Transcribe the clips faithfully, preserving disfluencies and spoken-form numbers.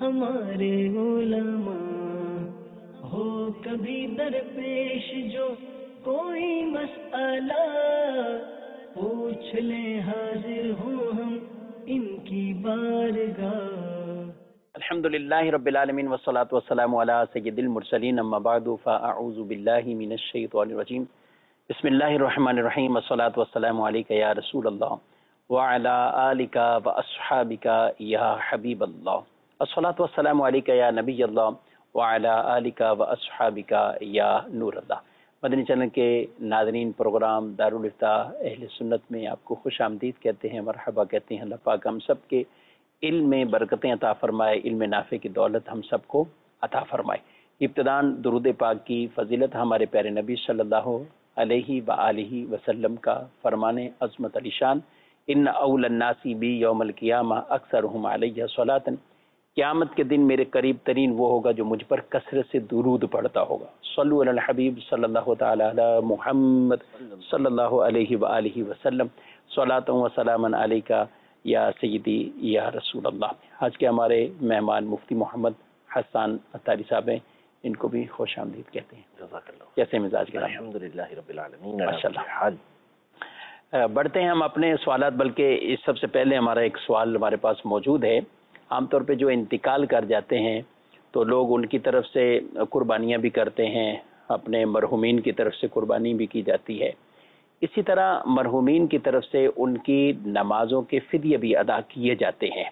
ہمارے علماء ہو کبھی درپیش جو کوئی مسئلہ پوچھ لیں حاضر ہوں ہم ان کی بارگاہ۔ الحمدللہ رب العالمین والصلاة والسلام علی سید المرسلین اما بعد فاعوذ باللہ من الشیطان الرجیم بسم اللہ الرحمن الرحیم والصلاة والسلام علیک یا رسول اللہ وعلی آلک واصحابک یا حبیب اللہ الصلاة والسلام علیک یا نبی اللہ وعلی آلک واصحابک یا نور اللہ۔ مدنی چینل کے ناظرین، پروگرام دارالافتاء اہل سنت میں آپ کو خوش آمدید کہتے ہیں، مرحبا کہتے ہیں۔ اللہ پاک ہم سب کے علم میں برکتیں عطا فرمائے، علم نافع کی دولت ہم سب کو عطا فرمائے۔ ابتداً درود پاک کی فضیلت ہمارے پیارے نبی صلی اللہ علیہ وآلہ وسلم کا فرمان عظمت علی شان، ان اول الناس بی یوم القیامہ اکثرہم علیہ صلاۃ، قیامت کے دن میرے قریب ترین وہ ہوگا جو مجھ پر کثرت سے درود پڑھتا ہوگا۔ صلو علی الحبیب صلی اللہ تعالی علی محمد صلی اللہ علیہ وآلہ وسلم، صلاۃ و سلام علیکہ یا سیدی یا رسول اللہ۔ آج کے ہمارے مہمان مفتی محمد حسان عطاری صاحب ہیں، ان کو بھی خوش آمدید کہتے ہیں۔ جزاک اللہ۔ کیسے مزاج کے؟ الحمدللہ رب العالمین، ماشاءاللہ۔ بڑھتے ہیں ہم اپنے سوالات، بلکہ اس سب سے پہلے ہمارا ایک سوال ہمارے پاس موجود ہے۔ عام طور پہ جو انتقال کر جاتے ہیں تو لوگ ان کی طرف سے قربانیاں بھی کرتے ہیں، اپنے مرحومین کی طرف سے قربانی بھی کی جاتی ہے، اسی طرح مرحومین کی طرف سے ان کی نمازوں کے فدیے بھی ادا کیے جاتے ہیں۔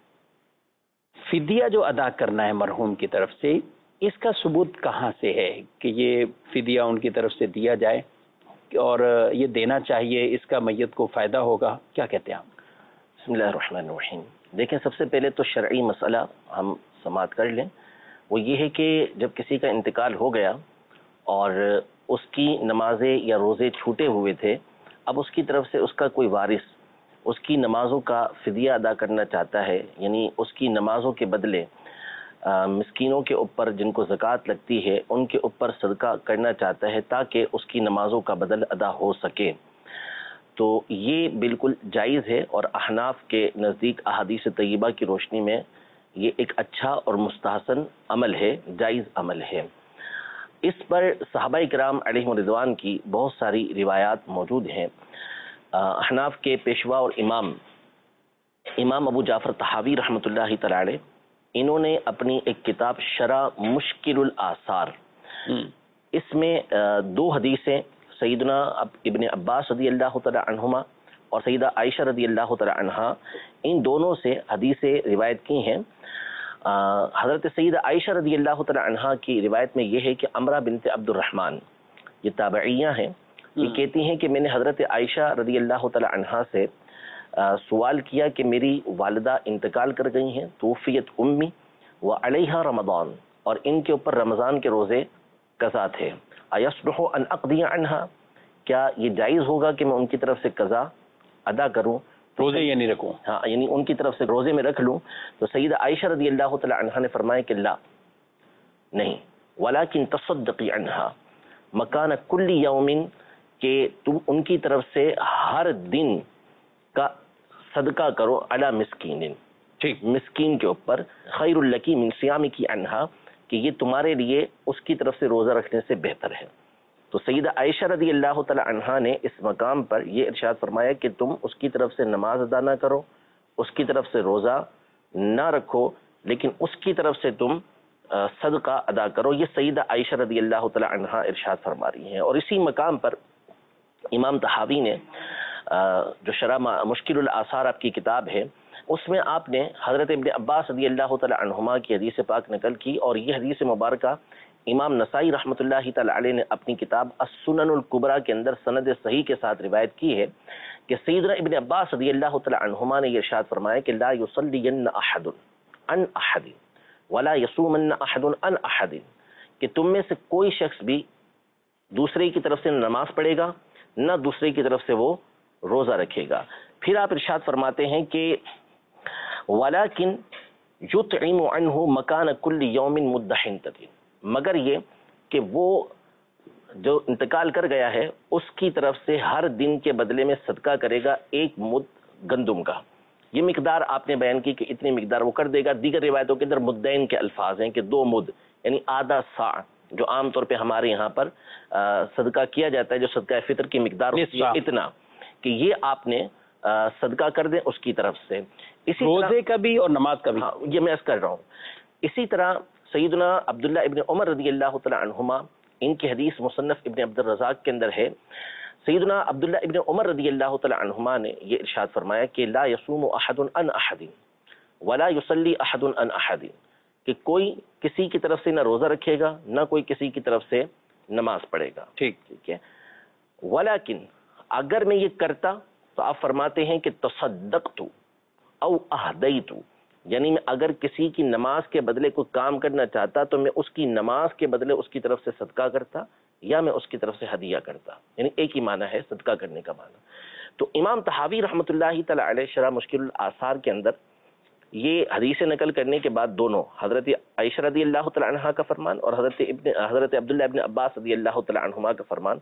فدیہ جو ادا کرنا ہے مرحوم کی طرف سے، اس کا ثبوت کہاں سے ہے کہ یہ فدیہ ان کی طرف سے دیا جائے اور یہ دینا چاہیے، اس کا میت کو فائدہ ہوگا؟ کیا کہتے ہیں آپ؟ بسم اللہ الرحمن الرحیم۔ دیکھیں، سب سے پہلے تو شرعی مسئلہ ہم سماعت کر لیں، وہ یہ ہے کہ جب کسی کا انتقال ہو گیا اور اس کی نمازیں یا روزے چھوٹے ہوئے تھے، اب اس کی طرف سے اس کا کوئی وارث اس کی نمازوں کا فدیہ ادا کرنا چاہتا ہے، یعنی اس کی نمازوں کے بدلے مسکینوں کے اوپر جن کو زکوٰۃ لگتی ہے ان کے اوپر صدقہ کرنا چاہتا ہے تاکہ اس کی نمازوں کا بدل ادا ہو سکے، تو یہ بالکل جائز ہے، اور احناف کے نزدیک احادیث طیبہ کی روشنی میں یہ ایک اچھا اور مستحسن عمل ہے، جائز عمل ہے۔ اس پر صحابہ کرام علیہم رضوان کی بہت ساری روایات موجود ہیں۔ احناف کے پیشوا اور امام امام ابو جعفر طحاوی رحمۃ اللہ تعالی علیہ، انہوں نے اپنی ایک کتاب شرح مشکل الآثار، اس میں دو حدیثیں سیدنا ابن عباس رضی اللہ تعالی عنہما اور سیدہ عائشہ رضی اللہ تعالی عنہا، ان دونوں سے حدیثیں روایت کی ہیں۔ حضرت سیدہ عائشہ رضی اللہ تعالی عنہا کی روایت میں یہ ہے کہ امرہ بنت عبد الرحمن، یہ تابعیہ ہیں، یہ کہتی ہیں کہ میں نے حضرت عائشہ رضی اللہ تعالی عنہا سے سوال کیا کہ میری والدہ انتقال کر گئی ہیں، توفیت امی وعلیہا رمضان، اور ان کے اوپر رمضان کے روزے قضا تھے، ایصلح ان اقضی عنہا، کیا یہ جائز ہوگا کہ میں ان کی طرف سے قضا ادا کروں، روزے یعنی رکھوں؟ ہاں، یعنی ان کی طرف سے روزے میں رکھ لوں؟ تو سیدہ عائشہ رضی اللہ تعالی عنہا نے فرمایا کہ لا، نہیں، ولیکن تصدقی عنہا مکان کل یوم، کہ تم ان کی طرف سے ہر دن کا صدقہ کرو، علی مسکین، ٹھیک، مسکین کے اوپر، خیر الکی من صیامکی عنہا، کہ یہ تمہارے لیے اس کی طرف سے روزہ رکھنے سے بہتر ہے۔ تو سیدہ عائشہ رضی اللہ تعالی عنہا نے اس مقام پر یہ ارشاد فرمایا کہ تم اس کی طرف سے نماز ادا نہ کرو، اس کی طرف سے روزہ نہ رکھو، لیکن اس کی طرف سے تم صدقہ ادا کرو، یہ سیدہ عائشہ رضی اللہ تعالی عنہا ارشاد فرما رہی ہیں۔ اور اسی مقام پر امام طحاوی نے جو شرح مشکل الآثار آپ کی کتاب ہے، اس میں آپ نے حضرت ابن عباس رضی اللہ تعالی عنہما کی حدیث پاک نقل کی، اور یہ حدیث مبارکہ امام نسائی رحمۃ اللہ تعالی علیہ نے اپنی کتاب السنن الکبریٰ کے اندر سند صحیح کے ساتھ روایت کی ہے کہ سیدنا ابن عباس رضی اللہ تعالی عنہما نے یہ ارشاد فرمایا کہ لا یصلین احد عن احد ولا یصومن احد عن احد، کہ تم میں سے کوئی شخص بھی دوسرے کی طرف سے نماز پڑھے گا، نہ دوسرے کی طرف سے وہ روزہ رکھے گا۔ پھر آپ ارشاد فرماتے ہیں کہ ولیکن یطعم عنہ مکان کل یوم مد حنطۃ، مگر یہ کہ وہ جو انتقال کر گیا ہے اس کی طرف سے ہر دن کے بدلے میں صدقہ کرے گا ایک مد گندم کا، یہ مقدار آپ نے بیان کی کہ اتنی مقدار وہ کر دے گا. دیگر روایتوں کے اندر مدین کے الفاظ ہیں کہ دو مد یعنی آدھا سا، جو عام طور پہ ہمارے یہاں پر صدقہ کیا جاتا ہے، جو صدقہ فطر کی مقدار ہوتی ہے اتنا، کہ یہ آپ نے صدقہ کر دیں اس کی طرف سے. اسی روزے کا بھی اور نماز کا بھی. ہاں یہ میں عرض کر رہا ہوں. اسی طرح سیدنا عبداللہ ابن عمر رضی اللہ تعالی عنہما، ان کی حدیث مصنف ابن عبد الرزاق کے اندر ہے، سیدنا عبداللہ ابن عمر رضی اللہ تعالی عنہما نے یہ ارشاد فرمایا کہ لا یصوم احد عن احد ولا یصلی احد عن احد، کہ کوئی کسی کی طرف سے نہ روزہ رکھے گا نہ کوئی کسی کی طرف سے نماز پڑھے گا. ٹھیک ٹھیک ہے. ولیکن اگر میں یہ کرتا تو آپ فرماتے ہیں کہ تصدقت او اہدیت، یعنی میں اگر کسی کی نماز کے بدلے کوئی کام کرنا چاہتا تو میں اس کی نماز کے بدلے اس کی طرف سے صدقہ کرتا یا میں اس کی طرف سے ہدیہ کرتا. یعنی ایک ہی معنی ہے صدقہ کرنے کا معنی. تو امام طحاوی رحمۃ اللہ تعالی علیہ شرح مشکل الآثار کے اندر یہ حدیث نقل کرنے کے بعد دونوں حضرت عائشہ رضی اللہ تعالی عنہا کا فرمان اور حضرت ابن حضرت عبداللہ ابن عباس رضی اللہ تعالی عنہما کا فرمان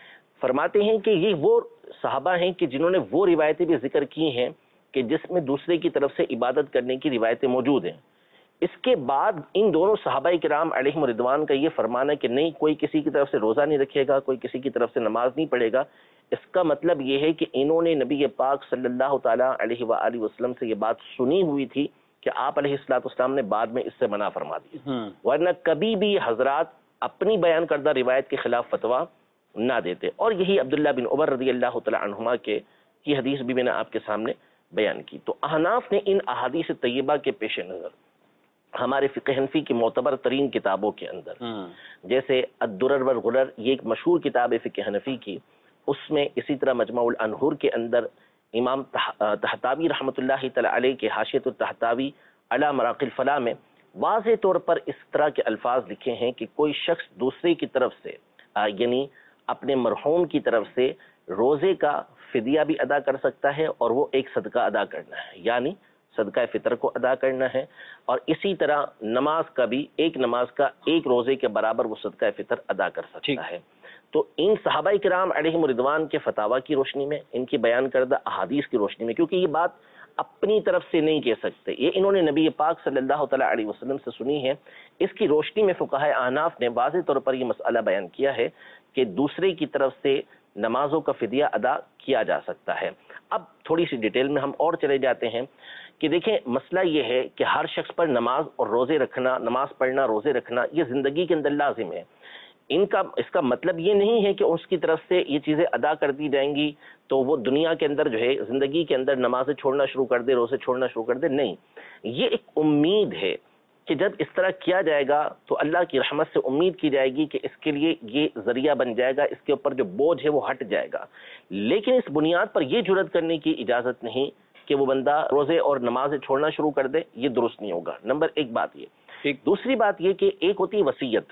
فرماتے ہیں کہ یہ وہ صحابہ ہیں کہ جنہوں نے وہ روایتیں بھی ذکر کی ہیں کہ جس میں دوسرے کی طرف سے عبادت کرنے کی روایتیں موجود ہیں. اس کے بعد ان دونوں صحابہ کرام علیہم رضوان کا یہ فرمان ہے کہ نہیں کوئی کسی کی طرف سے روزہ نہیں رکھے گا، کوئی کسی کی طرف سے نماز نہیں پڑھے گا. اس کا مطلب یہ ہے کہ انہوں نے نبی پاک صلی اللہ تعالیٰ علیہ وآلہ وسلم سے یہ بات سنی ہوئی تھی کہ آپ علیہ الصلوۃ والسلام نے بعد میں اس سے منع فرما دی، ورنہ کبھی بھی حضرات اپنی بیان کردہ روایت کے خلاف فتویٰ نہ دیتے. اور یہی عبداللہ بن عمر رضی اللہ تعالی عنہما کے کی حدیث بھی میں نے آپ کے سامنے بیان کی. تو احناف نے ان احادیث طیبہ کے پیش نظر ہمارے فقہ حنفی کی معتبر ترین کتابوں کے اندر جیسے الدرر والغرر، یہ ایک مشہور کتاب ہے فقہ حنفی کی، اس میں اسی طرح مجمع الانہور کے اندر امام طحطاوی رحمۃ اللہ تعالی علیہ کے حاشیۃ الطحطاوی علی مراقی الفلاح میں واضح طور پر اس طرح کے الفاظ لکھے ہیں کہ کوئی شخص دوسرے کی طرف سے یعنی اپنے مرحوم کی طرف سے روزے کا فدیہ بھی ادا کر سکتا ہے اور وہ ایک صدقہ ادا کرنا ہے، یعنی صدقہ فطر کو ادا کرنا ہے، اور اسی طرح نماز کا بھی ایک نماز کا ایک روزے کے برابر وہ صدقہ فطر ادا کر سکتا ہے. تو ان صحابہ کرام علیہم رضوان کے فتاویٰ کی روشنی میں، ان کی بیان کردہ احادیث کی روشنی میں، کیونکہ یہ بات اپنی طرف سے نہیں کہہ سکتے، یہ انہوں نے نبی پاک صلی اللہ تعالیٰ علیہ وسلم سے سنی ہے، اس کی روشنی میں فقہائے احناف نے واضح طور پر یہ مسئلہ بیان کیا ہے کہ دوسرے کی طرف سے نمازوں کا فدیہ ادا کیا جا سکتا ہے. اب تھوڑی سی ڈیٹیل میں ہم اور چلے جاتے ہیں کہ دیکھیں مسئلہ یہ ہے کہ ہر شخص پر نماز اور روزے رکھنا، نماز پڑھنا، روزے رکھنا یہ زندگی کے اندر لازم ہے. ان کا اس کا مطلب یہ نہیں ہے کہ اس کی طرف سے یہ چیزیں ادا کر دی جائیں گی تو وہ دنیا کے اندر جو ہے زندگی کے اندر نمازیں چھوڑنا شروع کر دے، روزے چھوڑنا شروع کر دے. نہیں، یہ ایک امید ہے کہ جب اس طرح کیا جائے گا تو اللہ کی رحمت سے امید کی جائے گی کہ اس کے لیے یہ ذریعہ بن جائے گا، اس کے اوپر جو بوجھ ہے وہ ہٹ جائے گا. لیکن اس بنیاد پر یہ جرات کرنے کی اجازت نہیں کہ وہ بندہ روزے اور نمازیں چھوڑنا شروع کر دے، یہ درست نہیں ہوگا. نمبر ایک بات یہ. دوسری بات یہ کہ ایک ہوتی ہے وصیت.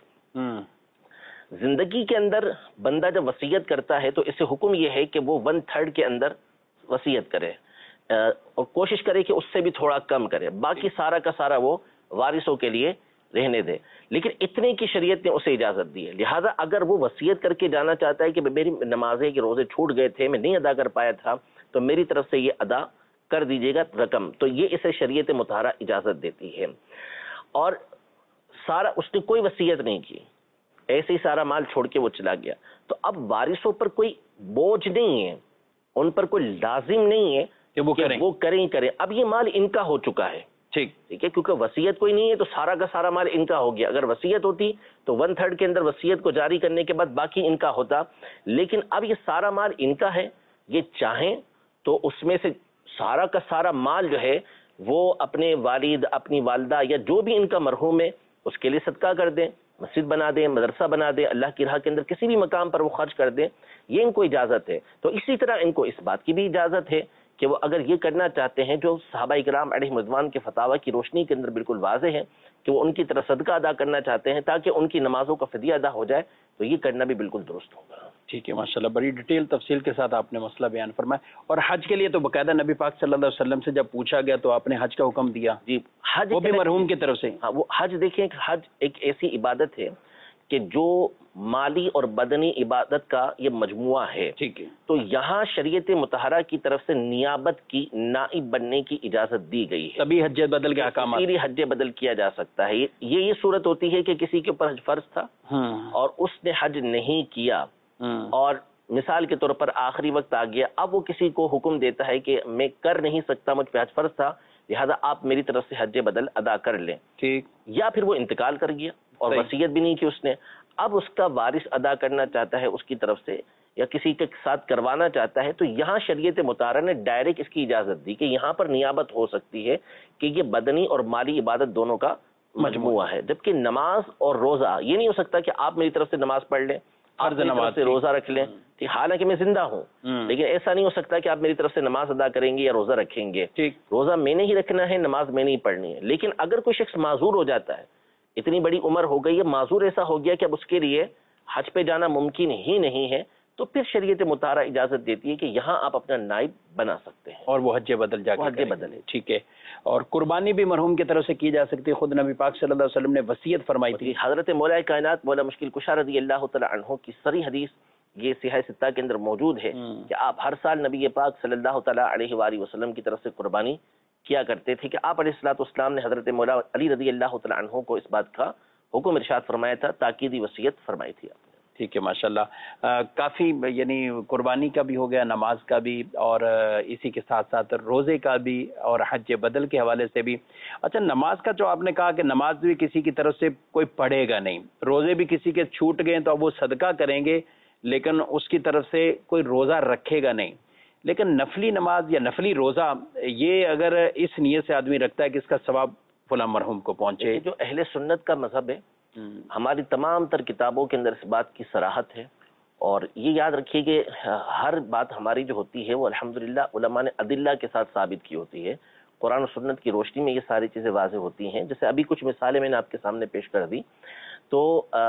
زندگی کے اندر بندہ جب وصیت کرتا ہے تو اس سے حکم یہ ہے کہ وہ ون تھرڈ کے اندر وصیت کرے اور کوشش کرے کہ اس سے بھی تھوڑا کم کرے، باقی سارا کا سارا وہ وارثوں کے لیے رہنے دے. لیکن اتنے کی شریعت نے اسے اجازت دی ہے، لہٰذا اگر وہ وصیت کر کے جانا چاہتا ہے کہ میری نمازیں کے روزے چھوٹ گئے تھے، میں نہیں ادا کر پایا تھا، تو میری طرف سے یہ ادا کر دیجیے گا رقم، تو یہ اسے شریعت مطہرہ اجازت دیتی ہے. اور سارا اس نے کوئی وصیت نہیں کی، ایسے ہی سارا مال چھوڑ کے وہ چلا گیا، تو اب وارثوں پر کوئی بوجھ نہیں ہے، ان پر کوئی لازم نہیں ہے کہ وہ کریں وہ کریں ہی کریں. اب یہ مال ان کا ہو چکا ہے، ٹھیک ٹھیک ہے، کیونکہ وصیت کوئی نہیں ہے تو سارا کا سارا مال ان کا ہو گیا. اگر وصیت ہوتی تو ون تھرڈ کے اندر وصیت کو جاری کرنے کے بعد باقی ان کا ہوتا، لیکن اب یہ سارا مال ان کا ہے. یہ چاہیں تو اس میں سے سارا کا سارا مال جو ہے وہ اپنے والد، اپنی والدہ یا جو بھی ان کا مرحوم ہے اس کے لیے صدقہ کر دیں، مسجد بنا دیں، مدرسہ بنا دیں، اللہ کی راہ کے اندر کسی بھی مقام پر وہ خرچ کر دیں، یہ ان کو اجازت ہے. تو اسی طرح ان کو اس بات کی بھی اجازت ہے کہ وہ اگر یہ کرنا چاہتے ہیں جو صحابہ کرام علیہ رضوان کے فتاوی کی روشنی کے اندر بالکل واضح ہے کہ وہ ان کی طرف صدقہ ادا کرنا چاہتے ہیں تاکہ ان کی نمازوں کا فدیہ ادا ہو جائے، تو یہ کرنا بھی بالکل درست ہوگا. ٹھیک ہے، ماشاءاللہ بڑی ڈیٹیل تفصیل کے ساتھ آپ نے مسئلہ بیان فرمایا. اور حج کے لیے تو باقاعدہ نبی پاک صلی اللہ علیہ وسلم سے جب پوچھا گیا تو آپ نے حج کا حکم دیا. جی، حج وہ بھی مرحوم کی طرف سے. ہاں، وہ حج دیکھیں، حج ایک ایسی عبادت ہے کہ جو مالی اور بدنی عبادت کا یہ مجموعہ ہے، ٹھیک ہے، تو یہاں شریعت مطہرہ کی طرف سے نیابت کی، نائب بننے کی اجازت دی گئی ہے. تبھی حج بدل کے احکامات. اسی لیے حج بدل کیا جا سکتا ہے. یہ یہ صورت ہوتی ہے کہ کسی کے اوپر حج فرض تھا اور اس نے حج نہیں کیا، اور مثال کے طور پر آخری وقت آ گیا، اب وہ کسی کو حکم دیتا ہے کہ میں کر نہیں سکتا، مجھ پہ حج فرض تھا، لہذا آپ میری طرف سے حج بدل ادا کر لیں. ٹھیک. یا پھر وہ انتقال کر گیا اور وصیت بھی نہیں کی اس نے، اب اس کا وارث ادا کرنا چاہتا ہے اس کی طرف سے یا کسی کے ساتھ کروانا چاہتا ہے، تو یہاں شریعت مطہرہ نے ڈائریکٹ اس کی اجازت دی کہ یہاں پر نیابت ہو سکتی ہے کہ یہ بدنی اور مالی عبادت دونوں کا مجموعہ ہے. جبکہ نماز اور روزہ یہ نہیں ہو سکتا کہ آپ میری طرف سے نماز پڑھ لیں، آپ میری طرف سے روزہ رکھ لیں، حالانکہ میں زندہ ہوں، لیکن ایسا نہیں ہو سکتا کہ آپ میری طرف سے نماز ادا کریں گے یا روزہ رکھیں گے. روزہ میں نے ہی رکھنا ہے، نماز میں نہیں پڑھنی ہے. لیکن اگر کوئی شخص معذور ہو جاتا ہے، اتنی بڑی عمر ہو گئی ہے، معذور ایسا ہو گیا کہ اب اس کے لیے حج پہ جانا ممکن ہی نہیں ہے، تو پھر شریعت مطہرہ اجازت دیتی ہے کہ یہاں آپ اپنا نائب بنا سکتے ہیں اور وہ حج بدل جا کے حج بدل ہے. ٹھیک ہے. اور قربانی بھی مرحوم کی طرف سے کی جا سکتی ہے. خود نبی پاک صلی اللہ علیہ وسلم نے وصیت فرمائی تھی. حضرت مولا کائنات مولا مشکل کشا رضی اللہ تعالی عنہ کی صریح حدیث یہ صحیح ستہ کے اندر موجود ہے کہ آپ ہر سال نبی پاک صلی اللہ تعالی علیہ وآلہ وسلم کی طرف سے قربانی کیا کرتے تھے، کہ آپ علیہ الصلوۃ والسلام نے حضرت مولا علی رضی اللہ تعالی عنہ کو اس بات کا حکم ارشاد فرمایا تھا، تاکیدی وصیت فرمائی تھی آپ نے. ٹھیک ہے، ماشاءاللہ. کافی یعنی قربانی کا بھی ہو گیا، نماز کا بھی، اور اسی کے ساتھ ساتھ روزے کا بھی اور حج بدل کے حوالے سے بھی. اچھا، نماز کا جو آپ نے کہا کہ نماز بھی کسی کی طرف سے کوئی پڑھے گا نہیں، روزے بھی کسی کے چھوٹ گئے تو اب وہ صدقہ کریں گے لیکن اس کی طرف سے کوئی روزہ رکھے گا نہیں. لیکن نفلی نماز یا نفلی روزہ یہ اگر اس نیت سے آدمی رکھتا ہے کہ اس کا ثواب فلاں مرحوم کو پہنچے. جو اہل سنت کا مذہب ہے، ہماری تمام تر کتابوں کے اندر اس بات کی صراحت ہے، اور یہ یاد رکھیے کہ ہر بات ہماری جو ہوتی ہے وہ الحمدللہ علماء نے ادلہ کے ساتھ ثابت کی ہوتی ہے. قرآن و سنت کی روشنی میں یہ ساری چیزیں واضح ہوتی ہیں. جیسے ابھی کچھ مثالیں میں نے آپ کے سامنے پیش کر دی. تو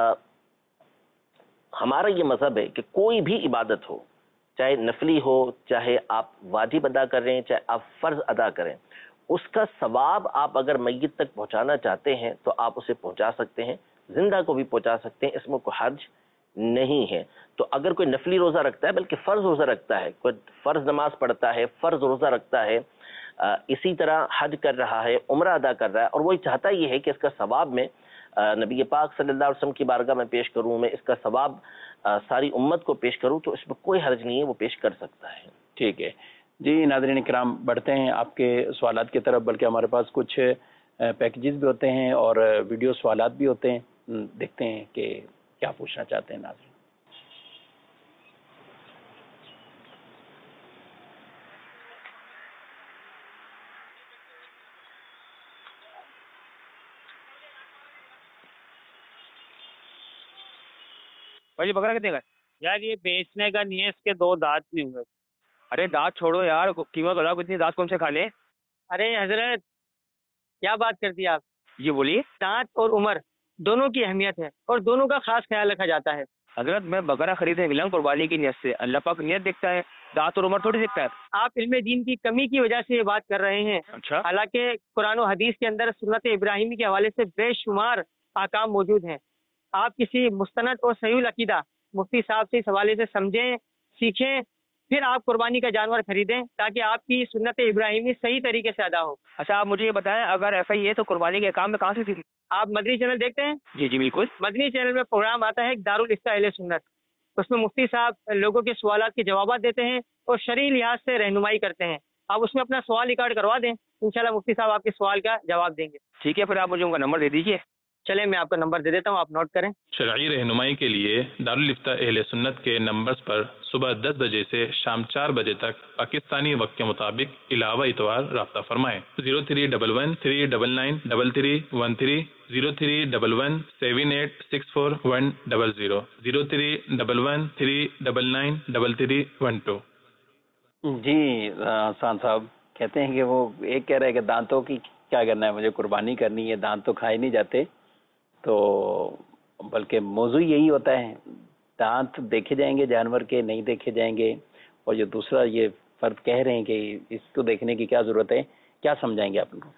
ہمارا یہ مذہب ہے کہ کوئی بھی عبادت ہو، چاہے نفلی ہو، چاہے آپ واجب ادا کر رہے ہیں، چاہے آپ فرض ادا کریں، اس کا ثواب آپ اگر میت تک پہنچانا چاہتے ہیں تو آپ اسے پہنچا سکتے ہیں، زندہ کو بھی پہنچا سکتے ہیں، اس میں کوئی حرج نہیں ہے. تو اگر کوئی نفلی روزہ رکھتا ہے، بلکہ فرض روزہ رکھتا ہے، کوئی فرض نماز پڑھتا ہے، فرض روزہ رکھتا ہے، اسی طرح حج کر رہا ہے، عمرہ ادا کر رہا ہے، اور وہی چاہتا یہ ہے کہ اس کا ثواب میں نبی پاک صلی اللہ علیہ وسلم کی بارگاہ میں پیش کروں، میں اس کا ثواب ساری امت کو پیش کروں، تو اس میں کوئی حرج نہیں ہے، وہ پیش کر سکتا ہے. ٹھیک ہے جی. ناظرین کرام، بڑھتے ہیں آپ کے سوالات کی طرف، بلکہ ہمارے پاس کچھ پیکیجز بھی ہوتے ہیں اور ویڈیو سوالات بھی ہوتے ہیں. دیکھتے ہیں کہ کیا پوچھنا چاہتے ہیں ناظرین. بھائی بکرا کتنے کا یار؟ یہ بیچنے کا نہیں ہے، اس کے دو دانت نہیں ہوئے. ارے دانت چھوڑو یار، قیمت بتاؤ کتنی، دانت کون سے کھا لے. ارے حضرت کیا بات کرتی آپ؟ جی بولیے. دانت اور عمر دونوں کی اہمیت ہے اور دونوں کا خاص خیال رکھا جاتا ہے. حضرت میں بکرا خریدنے ملا ہوں قربانی کی نیت سے، اللہ پاک نیت دیکھتا ہے، دانت اور عمر تھوڑی دیکھتا ہے. آپ علم دین کی کمی کی وجہ سے یہ بات کر رہے ہیں. اچھا. حالانکہ قرآن و حدیث کے اندر سنت ابراہیمی کے حوالے سے بے شمار احکام موجود ہیں. آپ کسی مستند اور صحیح العقیدہ مفتی صاحب سے اس حوالے سے سمجھیں، سیکھیں، پھر آپ قربانی کا جانور خریدیں تاکہ آپ کی سنت ابراہیمی صحیح طریقے سے ادا ہو. اچھا آپ مجھے یہ بتائیں، اگر ایسا ہی ہے تو قربانی کے کام میں کہاں سے سیکھیں؟ آپ مدنی چینل دیکھتے ہیں؟ جی جی بالکل. مدنی چینل میں پروگرام آتا ہے دارالافتاء اہل سنت، اس میں مفتی صاحب لوگوں کے سوالات کے جوابات دیتے ہیں اور شرعی لحاظ سے رہنمائی کرتے ہیں. آپ اس میں اپنا سوال ریکارڈ کروا دیں، انشاءاللہ مفتی صاحب آپ کے سوال کا جواب دیں گے. ٹھیک ہے، پھر آپ مجھے ان کا نمبر دے دیجیے. چلیں میں آپ کا نمبر دے دیتا ہوں، آپ نوٹ کریں. شرعی رہنمائی کے لیے دارالافتاء اہل سنت کے نمبرز پر صبح دس بجے سے شام چار بجے تک پاکستانی وقت کے مطابق علاوہ اتوار رابطہ فرمائیں. Zero three double one three double nine double three one three zero three double one seven eight six four one double zero zero three double one three double nine double three one two. جی حسان صاحب کہتے ہیں کہ وہ ایک کہہ رہے کہ دانتوں کی کیا کرنا ہے، مجھے قربانی کرنی ہے، دانت تو کھائے نہیں جاتے، تو بلکہ موضوع یہی ہوتا ہے، دانت دیکھے جائیں گے جانور کے، نہیں دیکھے جائیں گے. اور جو دوسرا یہ فرد کہہ رہے ہیں کہ اس کو دیکھنے کی کیا ضرورت ہے، کیا سمجھائیں گے آپ ان کو؟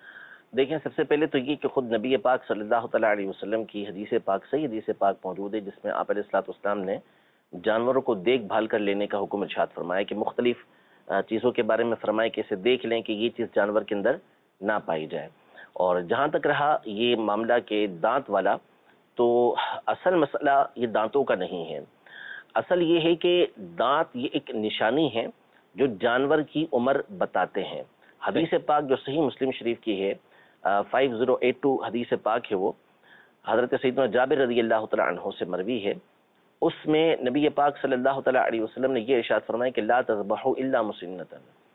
دیکھیں سب سے پہلے تو یہ کہ خود نبی پاک صلی اللہ تعالیٰ علیہ وسلم کی حدیث پاک صحیح حدیث پاک موجود ہے جس میں آپ علیہ الصلوۃ والسلام نے جانوروں کو دیکھ بھال کر لینے کا حکم ارشاد فرمایا کہ مختلف چیزوں کے بارے میں فرمایا کہ اسے دیکھ لیں کہ یہ چیز جانور کے اندر نہ پائی جائے. اور جہاں تک رہا یہ معاملہ کہ دانت والا، تو اصل مسئلہ یہ دانتوں کا نہیں ہے. اصل یہ ہے کہ دانت یہ ایک نشانی ہے جو جانور کی عمر بتاتے ہیں. حدیث پاک جو صحیح مسلم شریف کی ہے فائیو زیرو ایٹ ٹو حدیث پاک ہے، وہ حضرت سیدنا جابر رضی اللہ تعالیٰ عنہ سے مروی ہے. اس میں نبی پاک صلی اللہ تعالیٰ علیہ وسلم نے یہ ارشاد فرمایا کہ لا تذبحوا الا مسنۃ،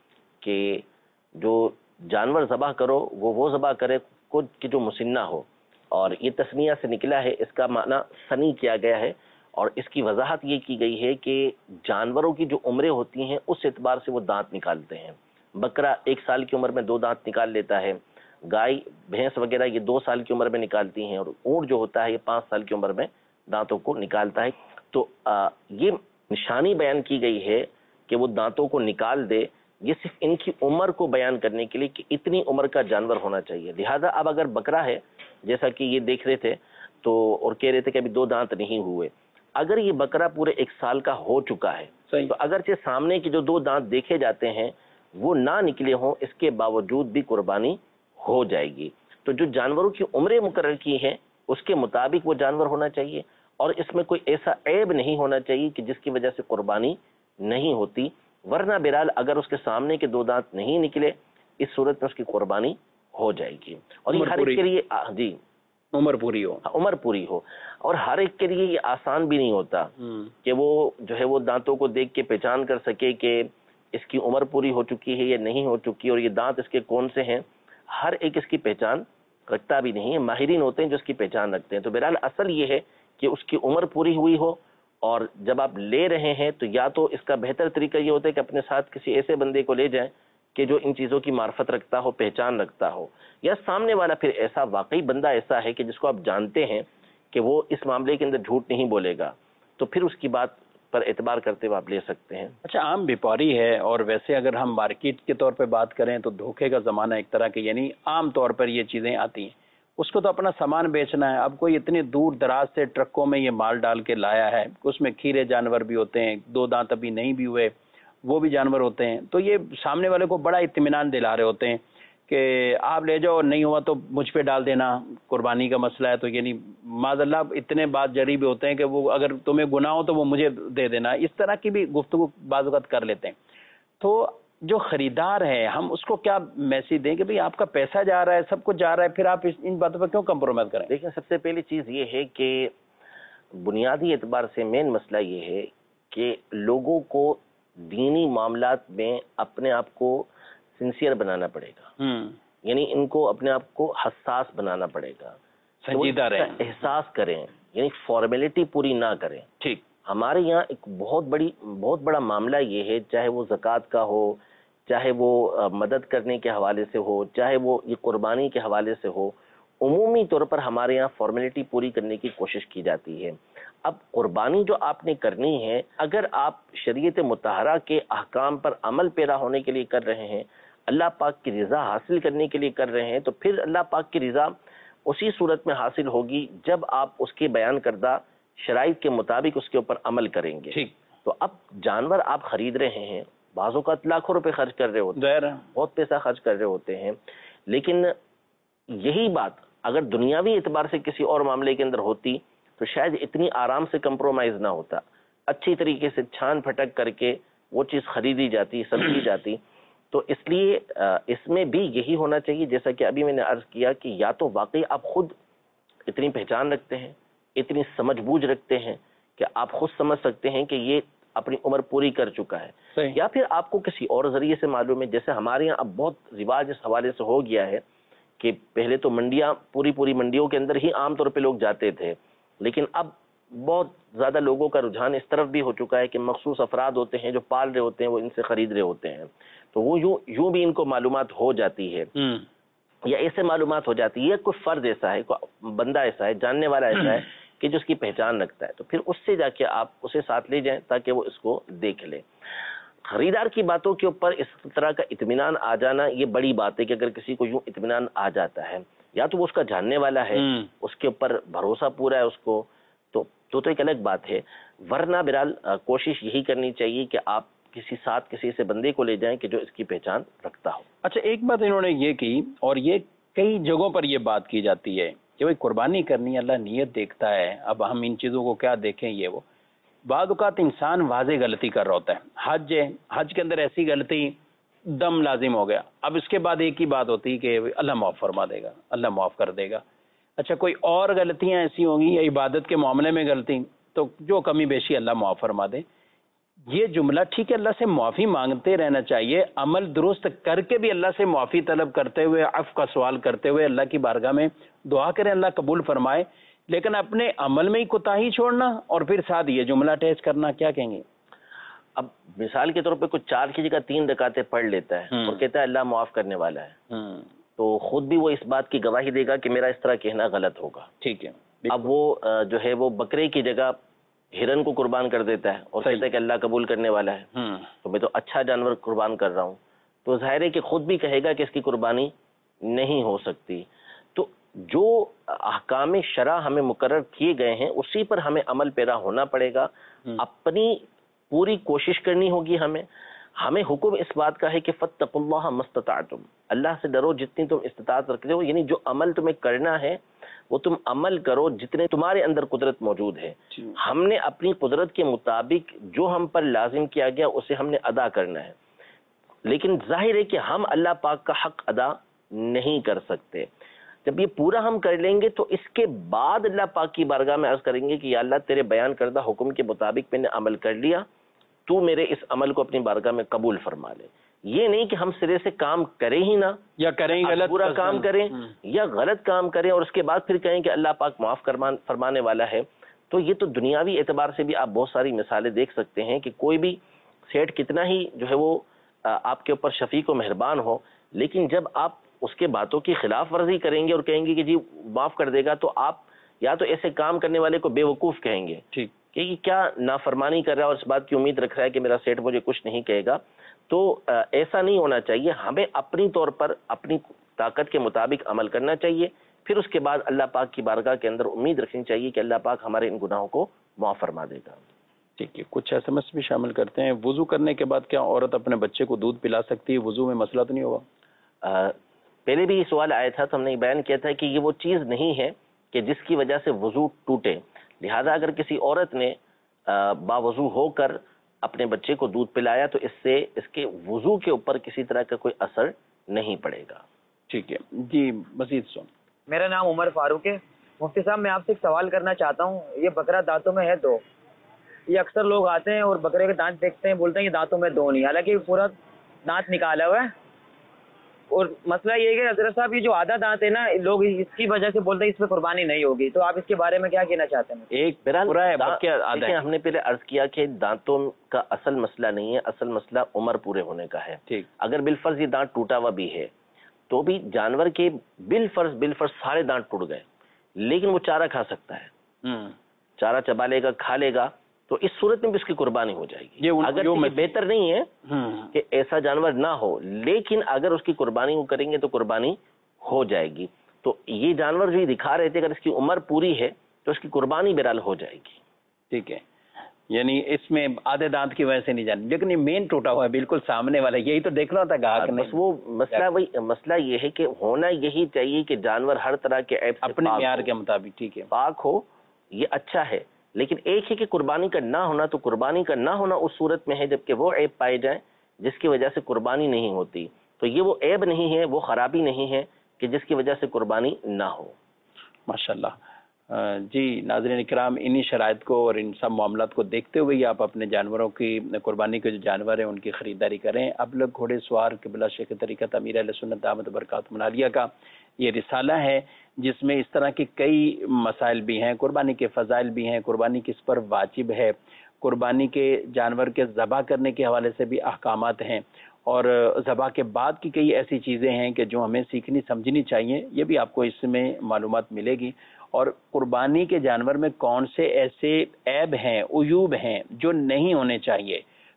کہ جو جانور ذبح کرو وہ وہ ذبح کرے کہ جو مسنہ ہو. اور یہ تسنیہ سے نکلا ہے، اس کا معنی سنی کیا گیا ہے، اور اس کی وضاحت یہ کی گئی ہے کہ جانوروں کی جو عمریں ہوتی ہیں اس اعتبار سے وہ دانت نکالتے ہیں. بکرا ایک سال کی عمر میں دو دانت نکال لیتا ہے، گائے بھینس وغیرہ یہ دو سال کی عمر میں نکالتی ہیں، اور اونٹ جو ہوتا ہے یہ پانچ سال کی عمر میں دانتوں کو نکالتا ہے. تو آ, یہ نشانی بیان کی گئی ہے کہ وہ دانتوں کو نکال دے، یہ صرف ان کی عمر کو بیان کرنے کے لیے کہ اتنی عمر کا جانور ہونا چاہیے. لہذا اب اگر بکرا ہے جیسا کہ یہ دیکھ رہے تھے تو اور کہہ رہے تھے کہ ابھی دو دانت نہیں ہوئے، اگر یہ بکرا پورے ایک سال کا ہو چکا ہے تو اگرچہ سامنے کے جو دو دانت دیکھے جاتے ہیں وہ نہ نکلے ہوں، اس کے باوجود بھی قربانی ہو جائے گی. تو جو جانوروں کی عمریں مقرر کی ہیں اس کے مطابق وہ جانور ہونا چاہیے، اور اس میں کوئی ایسا عیب نہیں ہونا چاہیے کہ جس کی وجہ سے قربانی نہیں ہوتی. ورنہ بہرحال اگر اس کے سامنے کے دو دانت نہیں نکلے اس صورت میں اس کی قربانی ہو جائے گی. اور یہ ہر ایک کے لیے جی عمر پوری ہو عمر پوری ہو اور ہر ایک کے لیے یہ آسان بھی نہیں ہوتا کہ وہ جو ہے وہ دانتوں کو دیکھ کے پہچان کر سکے کہ اس کی عمر پوری ہو چکی ہے یا نہیں ہو چکی، اور یہ دانت اس کے کون سے ہیں. ہر ایک اس کی پہچان رکھتا بھی نہیں ہے، ماہرین ہوتے ہیں جو اس کی پہچان رکھتے ہیں. تو بہرحال اصل یہ ہے کہ اس کی عمر پوری ہوئی ہو، اور جب آپ لے رہے ہیں تو یا تو اس کا بہتر طریقہ یہ ہوتا ہے کہ اپنے ساتھ کسی ایسے بندے کو لے جائیں کہ جو ان چیزوں کی معرفت رکھتا ہو، پہچان رکھتا ہو، یا سامنے والا پھر ایسا واقعی بندہ ایسا ہے کہ جس کو آپ جانتے ہیں کہ وہ اس معاملے کے اندر جھوٹ نہیں بولے گا، تو پھر اس کی بات پر اعتبار کرتے ہوئے آپ لے سکتے ہیں. اچھا، عام بیپاری ہے، اور ویسے اگر ہم مارکیٹ کے طور پہ بات کریں تو دھوکے کا زمانہ ایک طرح کے، یعنی عام طور پر یہ چیزیں آتی ہیں، اس کو تو اپنا سامان بیچنا ہے. اب کوئی اتنے دور دراز سے ٹرکوں میں یہ مال ڈال کے لایا ہے، اس میں کھیرے جانور بھی ہوتے ہیں، دو دانت ابھی نہیں بھی ہوئے وہ بھی جانور ہوتے ہیں، تو یہ سامنے والے کو بڑا اطمینان دلا رہے ہوتے ہیں کہ آپ لے جاؤ، نہیں ہوا تو مجھ پہ ڈال دینا، قربانی کا مسئلہ ہے تو یعنی معاذ اللہ اتنے بات جری بھی ہوتے ہیں کہ وہ اگر تمہیں گناہ ہو تو وہ مجھے دے دینا، اس طرح کی بھی گفتگو بعض اوقات کر لیتے ہیں. تو جو خریدار ہے ہم اس کو کیا میسج دیں کہ بھئی آپ کا پیسہ جا رہا ہے، سب کچھ جا رہا ہے، پھر آپ ان باتوں پر کیوں کمپرومائز کریں؟ لیکن سب سے پہلی چیز یہ ہے کہ بنیادی اعتبار سے مین مسئلہ یہ ہے کہ لوگوں کو دینی معاملات میں اپنے آپ کو سنسیئر بنانا پڑے گا، یعنی ان کو اپنے آپ کو حساس بنانا پڑے گا، سنجیدہ رہیں، احساس کریں، یعنی فارمیلٹی پوری نہ کریں. ٹھیک، ہمارے یہاں ایک بہت بڑی بہت بڑا معاملہ یہ ہے، چاہے وہ زکوٰۃ کا ہو، چاہے وہ مدد کرنے کے حوالے سے ہو، چاہے وہ یہ قربانی کے حوالے سے ہو، عمومی طور پر ہمارے یہاں فارمیلٹی پوری کرنے کی کوشش کی جاتی ہے. اب قربانی جو آپ نے کرنی ہے، اگر آپ شریعت مطہرہ کے احکام پر عمل پیرا ہونے کے لیے کر رہے ہیں، اللہ پاک کی رضا حاصل کرنے کے لیے کر رہے ہیں، تو پھر اللہ پاک کی رضا اسی صورت میں حاصل ہوگی جب آپ اس کے بیان کردہ شرائط کے مطابق اس کے اوپر عمل کریں گے. ٹھیک. تو اب جانور آپ خرید رہے ہیں، بعض اوقات لاکھوں روپے خرچ کر رہے ہوتے ہیں، بہت پیسہ خرچ کر رہے ہوتے ہیں، لیکن یہی بات اگر دنیاوی اعتبار سے کسی اور معاملے کے اندر ہوتی تو شاید اتنی آرام سے کمپرومائز نہ ہوتا، اچھی طریقے سے چھان پھٹک کر کے وہ چیز خریدی جاتی، سمجھی جاتی. تو اس لیے اس میں بھی یہی ہونا چاہیے، جیسا کہ ابھی میں نے عرض کیا کہ یا تو واقعی آپ خود اتنی پہچان رکھتے ہیں، اتنی سمجھ بوجھ رکھتے ہیں کہ آپ خود سمجھ سکتے ہیں کہ یہ اپنی عمر پوری کر چکا ہے، یا پھر آپ کو کسی اور ذریعے سے معلوم ہے. جیسے ہمارے یہاں اب بہت رواج اس حوالے سے ہو گیا ہے کہ پہلے تو منڈیاں پوری پوری منڈیوں کے اندر ہی عام طور پہ لوگ جاتے تھے، لیکن اب بہت زیادہ لوگوں کا رجحان اس طرف بھی ہو چکا ہے کہ مخصوص افراد ہوتے ہیں جو پال رہے ہوتے ہیں، وہ ان سے خرید رہے ہوتے ہیں، تو وہ یوں یوں بھی ان کو معلومات ہو جاتی ہے، یا ایسے معلومات ہو جاتی ہے. کوئی فرد ایسا ہے، کوئی بندہ ایسا ہے، جاننے والا ایسا ہے کہ جو اس کی پہچان رکھتا ہے، تو پھر اس سے جا کے آپ اسے ساتھ لے جائیں تاکہ وہ اس کو دیکھ لے. خریدار کی باتوں کے اوپر اس طرح کا اطمینان آ جانا یہ بڑی بات ہے کہ اگر کسی کو یوں اطمینان آ جاتا ہے یا تو وہ اس کا جاننے والا ہے, اس کے اوپر بھروسہ پورا ہے اس کو, تو تو, تو ایک الگ بات ہے. ورنہ بہرحال کوشش یہی کرنی چاہیے کہ آپ کسی ساتھ کسی سے بندے کو لے جائیں کہ جو اس کی پہچان رکھتا ہو. اچھا ایک بات انہوں نے یہ کی, اور یہ کئی جگہوں پر یہ بات کی جاتی ہے کہ بھائی قربانی کرنی ہے, اللہ نیت دیکھتا ہے. اب ہم ان چیزوں کو کیا دیکھیں, یہ وہ بعض اوقات انسان واضح غلطی کر رہا ہوتا ہے. حج ہے, حج کے اندر ایسی غلطی دم لازم ہو گیا, اب اس کے بعد ایک ہی بات ہوتی ہے کہ اللہ معاف فرما دے گا, اللہ معاف کر دے گا. اچھا کوئی اور غلطیاں ایسی ہوں گی یا عبادت کے معاملے میں غلطی, تو جو کمی بیشی اللہ معاف فرما دے. یہ جملہ ٹھیک ہے, اللہ سے معافی مانگتے رہنا چاہیے, عمل درست کر کے بھی اللہ سے معافی طلب کرتے ہوئے, عفو کا سوال کرتے ہوئے اللہ کی بارگاہ میں دعا کریں اللہ قبول فرمائے. لیکن اپنے عمل میں ہی کوتاہی چھوڑنا اور پھر ساتھ یہ جملہ اٹیچ کرنا, کیا کہیں گے؟ اب مثال کے طور پہ کچھ چار کی جگہ تین رکعتیں پڑھ لیتا ہے اور کہتا ہے اللہ معاف کرنے والا ہے, تو خود بھی وہ اس بات کی گواہی دے گا کہ میرا اس طرح کہنا غلط ہوگا. ٹھیک ہے. اب وہ جو ہے وہ بکرے کی جگہ ہرن کو قربان کر دیتا ہے اور کہتا ہے کہ اللہ قبول کرنے والا ہے, تو میں تو اچھا جانور قربان کر رہا ہوں, تو ظاہر ہے کہ خود بھی کہے گا کہ اس کی قربانی نہیں ہو سکتی. تو جو احکام شرع ہمیں مقرر کیے گئے ہیں اسی پر ہمیں عمل پیرا ہونا پڑے گا. اپنی پوری کوشش کرنی ہوگی. ہمیں ہمیں حکم اس بات کا ہے کہ فاتقوا اللہ ما استطعتم, اللہ سے ڈرو جتنی تم استطاعت رکھتے ہو, یعنی جو عمل تمہیں کرنا ہے وہ تم عمل کرو جتنے تمہارے اندر قدرت موجود ہے. ہم نے اپنی قدرت کے مطابق جو ہم پر لازم کیا گیا اسے ہم نے ادا کرنا ہے, لیکن ظاہر ہے کہ ہم اللہ پاک کا حق ادا نہیں کر سکتے. جب یہ پورا ہم کر لیں گے تو اس کے بعد اللہ پاک کی بارگاہ میں عرض کریں گے کہ یا اللہ تیرے بیان کردہ حکم کے مطابق میں نے عمل کر لیا, تو میرے اس عمل کو اپنی بارگاہ میں قبول فرما لے. یہ نہیں کہ ہم سرے سے کام کریں ہی نہ, یا کریں غلط پورا کام کریں یا غلط کام کریں اور اس کے بعد پھر کہیں کہ اللہ پاک معاف فرمانے والا ہے. تو یہ تو دنیاوی اعتبار سے بھی آپ بہت ساری مثالیں دیکھ سکتے ہیں کہ کوئی بھی سیٹ کتنا ہی جو ہے وہ آپ کے اوپر شفیق و مہربان ہو, لیکن جب آپ اس کے باتوں کی خلاف ورزی کریں گے اور کہیں گے کہ جی معاف کر دے گا, تو آپ یا تو ایسے کام کرنے والے کو بے وقوف کہیں گے کہ یہ کیا نافرمانی کر رہا ہے اور اس بات کی امید رکھ رہا ہے کہ میرا سیٹ مجھے کچھ نہیں کہے گا. تو ایسا نہیں ہونا چاہیے. ہمیں اپنی طور پر اپنی طاقت کے مطابق عمل کرنا چاہیے, پھر اس کے بعد اللہ پاک کی بارگاہ کے اندر امید رکھنی چاہیے کہ اللہ پاک ہمارے ان گناہوں کو معاف فرما دے گا. ٹھیک ہے. کچھ ایس ایم ایس بھی شامل کرتے ہیں. وضو کرنے کے بعد کیا عورت اپنے بچے کو دودھ پلا سکتی ہے؟ وضو میں مسئلہ تو نہیں ہوگا؟ پہلے بھی یہ سوال آیا تھا تو ہم نے بیان کیا تھا کہ یہ وہ چیز نہیں ہے کہ جس کی وجہ سے وضو ٹوٹے. لہذا اگر کسی عورت نے باوضو ہو کر اپنے بچے کو دودھ پلایا تو اس سے اس کے وضو کے اوپر کسی طرح کا کوئی اثر نہیں پڑے گا. ٹھیک ہے جی. مزید سن. میرا نام عمر فاروق ہے. مفتی صاحب میں آپ سے ایک سوال کرنا چاہتا ہوں. یہ بکرا دانتوں میں ہے دو. یہ اکثر لوگ آتے ہیں اور بکرے کے دانت دیکھتے ہیں, بولتے ہیں یہ دانتوں میں دو نہیں, حالانکہ پورا دانت نکالا ہوا ہے. اور مسئلہ یہ ہے کہ حضرت صاحب یہ جو آدھا دانت ہے نا, لوگ اس کی وجہ سے بولتے ہیں اس پہ قربانی نہیں ہوگی, تو آپ اس کے بارے میں کیا کہنا چاہتے ہیں؟ ایک پورا ہے. ہم نے پہلے عرض کیا کہ دانتوں کا اصل مسئلہ نہیں ہے, اصل مسئلہ عمر پورے ہونے کا ہے. اگر بالفرض یہ دانت ٹوٹا ہوا بھی ہے تو بھی جانور کے بالفرض بالفرض سارے دانت ٹوٹ گئے, لیکن وہ چارہ کھا سکتا ہے, چارہ چبا لے گا, کھا لے گا, تو اس صورت میں بھی اس کی قربانی ہو جائے گی. اگر یہ بہتر نہیں ہے کہ ایسا جانور نہ ہو, لیکن اگر اس کی قربانی وہ کریں گے تو قربانی ہو جائے گی. تو یہ جانور جو دکھا رہے تھے اگر اس کی عمر پوری ہے تو اس کی قربانی بہرحال ہو جائے گی. ٹھیک ہے. یعنی اس میں آدھے دانت کی وجہ سے نہیں جانے, لیکن یہ مین ٹوٹا ہوا ہے بالکل سامنے والا, یہی تو دیکھ رہا تھا گاہک نے. بس وہ مسئلہ وہی مسئلہ یہ ہے کہ ہونا یہی چاہیے کہ جانور ہر طرح کے عیب سے اپنے معیار کے مطابق ٹھیک ہے پاک ہو, یہ اچھا ہے. لیکن ایک ہے کہ قربانی کا نہ ہونا, تو قربانی کا نہ ہونا اس صورت میں ہے جبکہ وہ عیب پائے جائیں جس کی وجہ سے قربانی نہیں ہوتی. تو یہ وہ عیب نہیں ہے, وہ خرابی نہیں ہے کہ جس کی وجہ سے قربانی نہ ہو. ماشاءاللہ. جی ناظرین اکرام, انہی شرائط کو اور ان سب معاملات کو دیکھتے ہوئے آپ اپنے جانوروں کی قربانی کے جو جانور ہیں ان کی خریداری کریں. اب لگ گھوڑے سوار قبلہ شیخ طریقت امیر اہل سنت دامت برکاتہم العالیہ کا یہ رسالہ ہے, جس میں اس طرح کے کئی مسائل بھی ہیں, قربانی کے فضائل بھی ہیں, قربانی کس پر واجب ہے, قربانی کے جانور کے ذبح کرنے کے حوالے سے بھی احکامات ہیں, اور ذبح کے بعد کی کئی ایسی چیزیں ہیں کہ جو ہمیں سیکھنی سمجھنی چاہیے. یہ بھی آپ کو اس میں معلومات ملے گی. اور قربانی کے جانور میں کون سے ایسے عیب ہیں, عیوب ہیں جو نہیں ہونے چاہیے,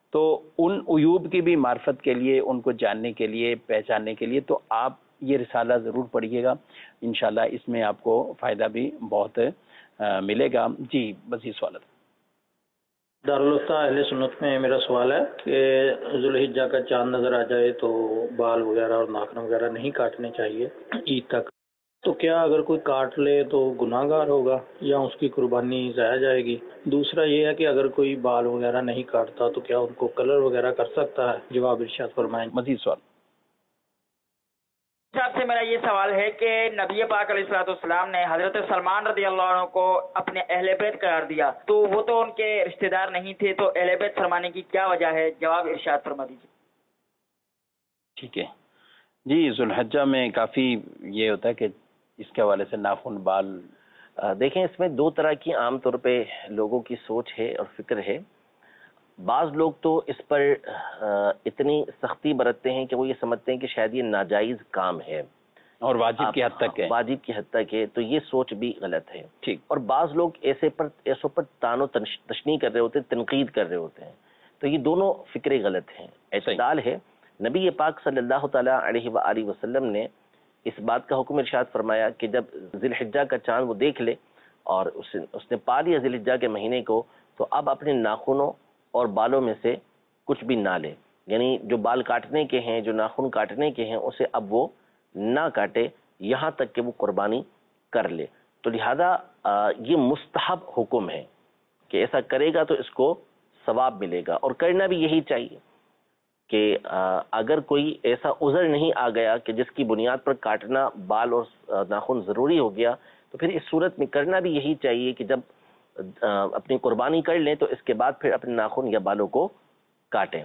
تو ان عیوب کی بھی معرفت کے لیے، ان کو جاننے کے لیے، پہچاننے کے لیے تو آپ یہ رسالہ ضرور پڑھیے گا، انشاءاللہ اس میں آپ کو فائدہ بھی بہت ملے گا۔ جی مزید سوالات۔ دارالفتہ اہل سنت میں میرا سوال ہے کہ ذوالحجہ کا چاند نظر آ جائے تو بال وغیرہ اور ناخن وغیرہ نہیں کاٹنے چاہیے عید تک، تو کیا اگر کوئی کاٹ لے تو گناہ گار ہوگا یا اس کی قربانی ضائع جائے گی؟ دوسرا یہ ہے کہ اگر کوئی بال وغیرہ نہیں کاٹتا تو کیا ان کو کلر وغیرہ کر سکتا ہے؟ جواب ارشاد فرمائیں۔ مزید سوال۔ صاحب سے میرا یہ سوال ہے کہ نبی پاک علیہ الصلوۃ والسلام نے حضرت سلمان رضی اللہ عنہ کو اپنے اہل بیت قرار دیا، تو وہ تو ان کے رشتہ دار نہیں تھے، تو اہل بیت فرمانے کی کیا وجہ ہے؟ جواب ارشاد فرما دیجیے۔ ٹھیک ہے جی، ذوالحجہ میں کافی یہ ہوتا ہے کہ اس کے حوالے سے ناخن بال، دیکھیں اس میں دو طرح کی عام طور پہ لوگوں کی سوچ ہے اور فکر ہے۔ بعض لوگ تو اس پر اتنی سختی برتتے ہیں کہ وہ یہ سمجھتے ہیں کہ شاید یہ ناجائز کام ہے اور واجب کی حد تک ہے، واجب کی حد تک ہے، تو یہ سوچ بھی غلط ہے۔ ٹھیک۔ اور بعض لوگ ایسے پر ایسوں پر تان و تشنیع کر رہے ہوتے ہیں، تنقید کر رہے ہوتے ہیں، تو یہ دونوں فکریں غلط ہیں۔ اعتدال ہے۔ نبی پاک صلی اللہ تعالیٰ علیہ وآلہ وسلم نے اس بات کا حکم ارشاد فرمایا کہ جب ذی الحجہ کا چاند وہ دیکھ لے اور اس اس نے پا لیا ذی الحجہ کے مہینے کو، تو اب اپنے ناخنوں اور بالوں میں سے کچھ بھی نہ لے، یعنی جو بال کاٹنے کے ہیں، جو ناخن کاٹنے کے ہیں، اسے اب وہ نہ کاٹے یہاں تک کہ وہ قربانی کر لے۔ تو لہذا یہ مستحب حکم ہے کہ ایسا کرے گا تو اس کو ثواب ملے گا، اور کرنا بھی یہی چاہیے کہ اگر کوئی ایسا عذر نہیں آ گیا کہ جس کی بنیاد پر کاٹنا بال اور ناخن ضروری ہو گیا، تو پھر اس صورت میں کرنا بھی یہی چاہیے کہ جب اپنی قربانی کر لیں تو اس کے بعد پھر اپنے ناخن یا بالوں کو کاٹیں۔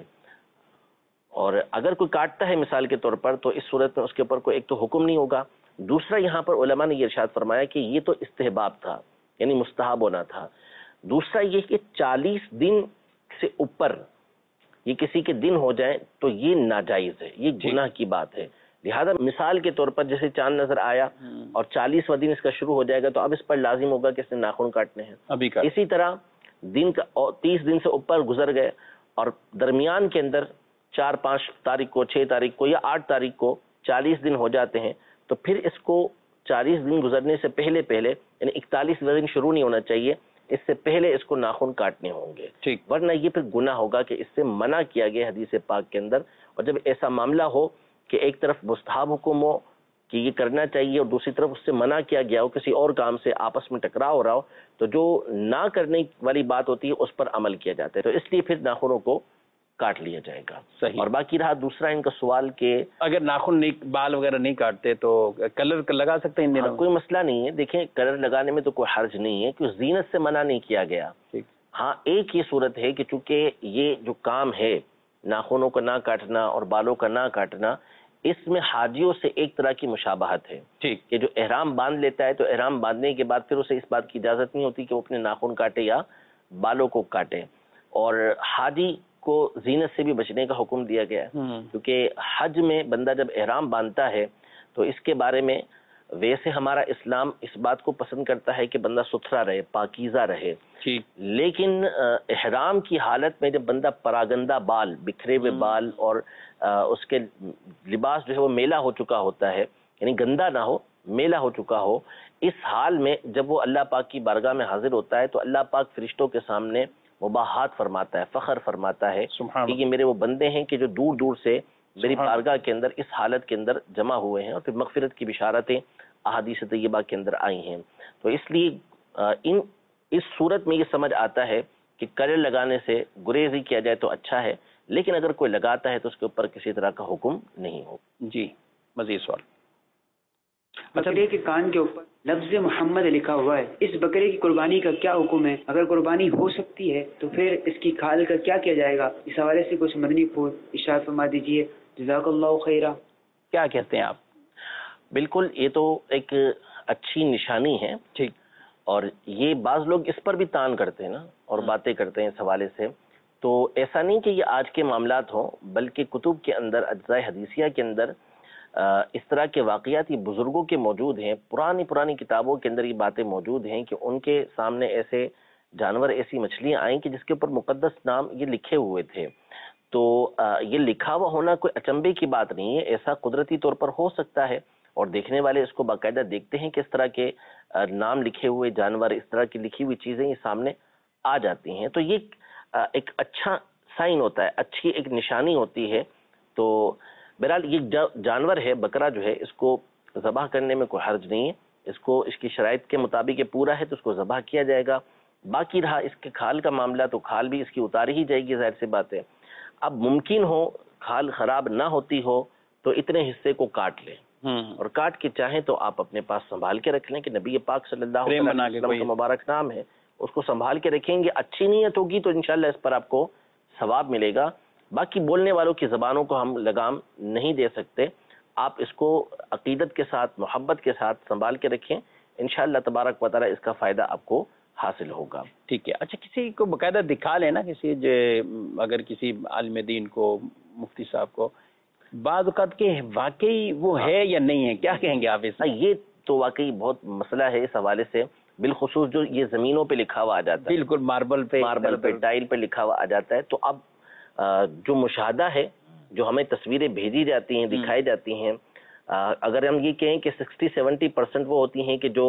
اور اگر کوئی کاٹتا ہے مثال کے طور پر، تو اس صورت میں اس کے اوپر کوئی ایک تو حکم نہیں ہوگا، دوسرا یہاں پر علماء نے یہ ارشاد فرمایا کہ یہ تو استحباب تھا، یعنی مستحب ہونا تھا۔ دوسرا یہ کہ چالیس دن سے اوپر یہ کسی کے دن ہو جائیں تو یہ ناجائز ہے، یہ گناہ کی بات ہے۔ لہذا مثال کے طور پر جیسے چاند نظر آیا اور چالیسواں دن اس کا شروع ہو جائے گا، تو اب اس پر لازم ہوگا کہ اس نے ناخن کاٹنے ہیں۔ ابھی کا اسی طرح دن کا تیس دن سے اوپر گزر گئے اور درمیان کے اندر چار پانچ تاریخ کو، چھ تاریخ کو یا آٹھ تاریخ کو چالیس دن ہو جاتے ہیں، تو پھر اس کو چالیس دن گزرنے سے پہلے پہلے یعنی اکتالیسواں دن شروع نہیں ہونا چاہیے، اس سے پہلے اس کو ناخن کاٹنے ہوں گے، ٹھیک، ورنہ یہ پھر گناہ ہوگا کہ اس سے منع کیا گیا حدیث پاک کے اندر۔ اور جب ایسا معاملہ ہو کہ ایک طرف مستحب حکم ہو کہ یہ کرنا چاہیے اور دوسری طرف اس سے منع کیا گیا ہو، کسی اور کام سے آپس میں ٹکراؤ ہو رہا ہو، تو جو نہ کرنے والی بات ہوتی ہے اس پر عمل کیا جاتا ہے، تو اس لیے پھر ناخنوں کو کاٹ لیا جائے گا۔ صحیح۔ اور باقی رہا دوسرا ان کا سوال کہ اگر ناخن نہیں، بال وغیرہ نہیں کاٹتے تو کلر لگا سکتے ہیں ان دنوں؟ کوئی مسئلہ نہیں ہے، دیکھیں کلر لگانے میں تو کوئی حرج نہیں ہے کہ زینت سے منع نہیں کیا گیا۔ ہاں ایک یہ صورت ہے کہ چونکہ یہ جو کام ہے ناخنوں کا نہ کاٹنا اور بالوں کا نہ کاٹنا، اس میں حاجیوں سے ایک طرح کی مشابہت ہے، ٹھیک، کہ جو احرام باندھ لیتا ہے تو احرام باندھنے کے بعد پھر اسے اس بات کی اجازت نہیں ہوتی کہ وہ اپنے ناخن کاٹے یا بالوں کو کاٹے، اور حاجی کو زینت سے بھی بچنے کا حکم دیا گیا ہے، کیونکہ حج میں بندہ جب احرام باندھتا ہے تو اس کے بارے میں ویسے ہمارا اسلام اس بات کو پسند کرتا ہے کہ بندہ ستھرا رہے، پاکیزہ رہے، لیکن احرام کی حالت میں جب بندہ پراگندہ بال، بکھرے ہوئے بال اور اس کے لباس جو ہے وہ میلا ہو چکا ہوتا ہے، یعنی گندا نہ ہو، میلا ہو چکا ہو، اس حال میں جب وہ اللہ پاک کی بارگاہ میں حاضر ہوتا ہے تو اللہ پاک فرشتوں کے سامنے مباحات فرماتا ہے، فخر فرماتا ہے کہ یہ میرے وہ بندے ہیں کہ جو دور دور سے میری بارگاہ کے اندر اس حالت کے اندر جمع ہوئے ہیں، اور پھر مغفرت کی بشارتیں احادیث طیبہ کے اندر آئی ہیں۔ تو اس لیے ان اس صورت میں یہ سمجھ آتا ہے کہ کلر لگانے سے گریز ہی کیا جائے تو اچھا ہے، لیکن اگر کوئی لگاتا ہے تو اس کے اوپر کسی طرح کا حکم نہیں ہو۔ جی مزید سوال۔ بکرے کے کان کے اوپر لفظ محمد لکھا ہوا ہے، اس بکرے کی قربانی کا کیا حکم ہے؟ اگر قربانی ہو سکتی ہے تو پھر اس کی کھال کا کیا کیا جائے گا؟ اس حوالے سے کچھ مدنی پھول ارشاد فرما دیجیے، جزاک اللہ خیرہ۔ کیا کہتے ہیں آپ؟ بالکل، یہ تو ایک اچھی نشانی ہے، ٹھیک، اور یہ بعض لوگ اس پر بھی تان کرتے ہیں نا اور باتیں کرتے ہیں اس حوالے سے، تو ایسا نہیں کہ یہ آج کے معاملات ہوں، بلکہ کتب کے اندر، اجزاء حدیثیہ کے اندر اس طرح کے واقعات یہ بزرگوں کے موجود ہیں، پرانی پرانی کتابوں کے اندر یہ باتیں موجود ہیں کہ ان کے سامنے ایسے جانور ایسی مچھلیاں آئیں کہ جس کے اوپر مقدس نام یہ لکھے ہوئے تھے. تو یہ لکھا ہوا ہونا کوئی اچنبے کی بات نہیں ہے، ایسا قدرتی طور پر ہو سکتا ہے، اور دیکھنے والے اس کو باقاعدہ دیکھتے ہیں کہ اس طرح کے نام لکھے ہوئے جانور، اس طرح کی لکھی ہوئی چیزیں یہ سامنے آ جاتی ہیں. تو یہ ایک اچھا سائن ہوتا ہے، اچھی ایک نشانی ہوتی ہے. تو بہرحال یہ جانور ہے بکرا جو ہے، اس کو ذبح کرنے میں کوئی حرج نہیں ہے. اس کو اس کی شرائط کے مطابق یہ پورا ہے تو اس کو ذبح کیا جائے گا. باقی رہا اس کے کھال کا معاملہ تو کھال بھی اس کی اتاری ہی جائے گی، ظاہر سی بات ہے. اب ممکن ہو کھال خراب نہ ہوتی ہو تو اتنے حصے کو کاٹ لیں، اور کاٹ کے چاہیں تو آپ اپنے پاس سنبھال کے رکھ لیں کہ نبی پاک صلی اللہ علیہ وسلم کا مبارک نام ہے، اس کو سنبھال کے رکھیں گے. اچھی نیت ہوگی تو انشاءاللہ اس پر آپ کو ثواب ملے گا. باقی بولنے والوں کی زبانوں کو ہم لگام نہیں دے سکتے. آپ اس کو عقیدت کے ساتھ، محبت کے ساتھ سنبھال کے رکھیں، انشاءاللہ تبارک و تعالی اس کا فائدہ آپ کو حاصل ہوگا. ٹھیک ہے. اچھا کسی کو باقاعدہ دکھا لینا، کسی جو اگر کسی عالم دین کو، مفتی صاحب کو بعض اوقات کہ واقعی وہ ہے یا نہیں ہے، کیا کہیں گے آپ اس؟ یہ تو واقعی بہت مسئلہ ہے اس حوالے سے، بالخصوص جو یہ زمینوں پہ لکھا ہوا آ جاتا ہے، بالکل ماربل پہ ماربل پہ ٹائل پہ لکھا ہوا آ جاتا ہے. تو اب جو مشاہدہ ہے، جو ہمیں تصویریں بھیجی جاتی ہیں، دکھائی جاتی ہیں، اگر ہم یہ کہیں کہ سکسٹی سیونٹی پرسنٹ وہ ہوتی ہیں کہ جو